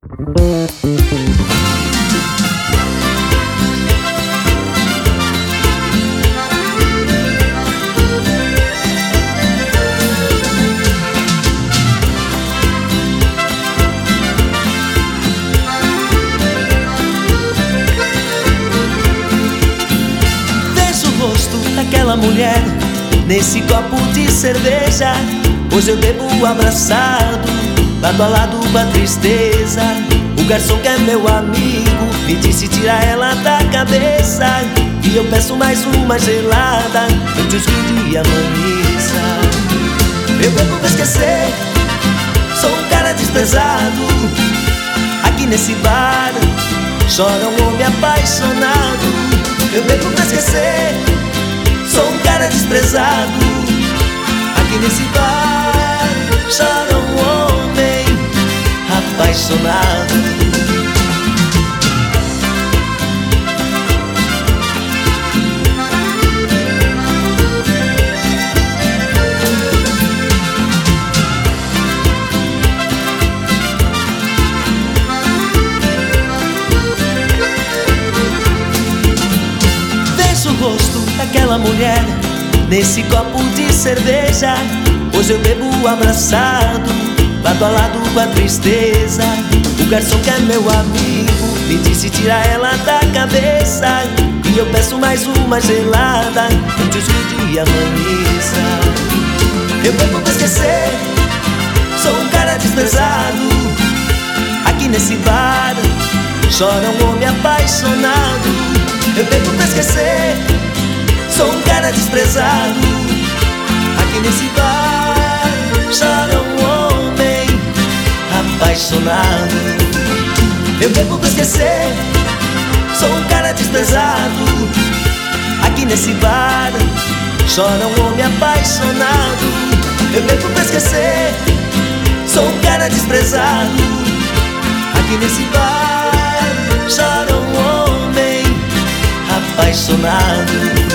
Vejo o rosto daquela mulher nesse copo de cerveja. Hoje eu bebo abraçado, lado a lado com a tristeza. O garçom que é meu amigo me disse tirar ela da cabeça, e eu peço mais uma gelada antes que o dia amanheça. Eu bebo pra esquecer, sou um cara desprezado. Aqui nesse bar chora um homem apaixonado. Eu bebo pra esquecer, sou um cara desprezado. Aqui nesse bar chora um homem apaixonado. Vejo o rosto daquela mulher nesse copo de cerveja. Hoje eu bebo abraçado, lado a lado com a tristeza. O garçom que é meu amigo me disse tirar ela da cabeça, e eu peço mais uma gelada antes que o dia amanheça. Eu bebo pra esquecer, sou um cara desprezado. Aqui nesse bar chora um homem apaixonado. Eu bebo pra esquecer, sou um cara desprezado. Aqui nesse bar chora um homem apaixonado. Eu bebo pra esquecer, sou um cara desprezado. Aqui nesse bar chora um homem apaixonado. Eu bebo pra esquecer, sou um cara desprezado. Aqui nesse bar chora um homem apaixonado.